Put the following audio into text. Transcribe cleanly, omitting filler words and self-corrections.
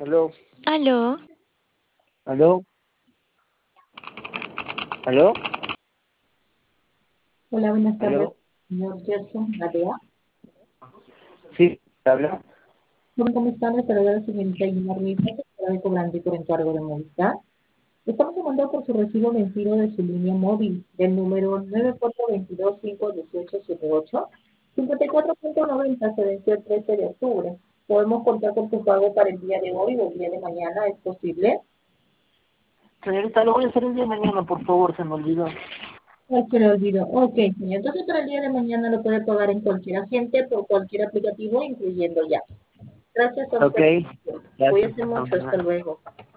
Aló, Aló, aló, aló, Hola, buenas tardes, aló. señor Gerson Gadea. Sí, ¿habla? ¿Cómo están? Les saluda la señorita Gina Ruiz, secretaria de cobrante por encargo de Movistar. Estamos llamando por su recibo vencido de su línea móvil del número 942251878. 54.90 se venció el 13 de octubre. Podemos contar con tu pago para el día de hoy o el día de mañana, ¿es posible? Señorita, lo voy a hacer el día de mañana, por favor, se me olvidó. Ay, se le olvidó. Ok, señor. Entonces para el día de mañana lo puede pagar en cualquier agente por cualquier aplicativo, incluyendo ya. Gracias a Ok, usted. gracias. Cuídense mucho. Hasta luego.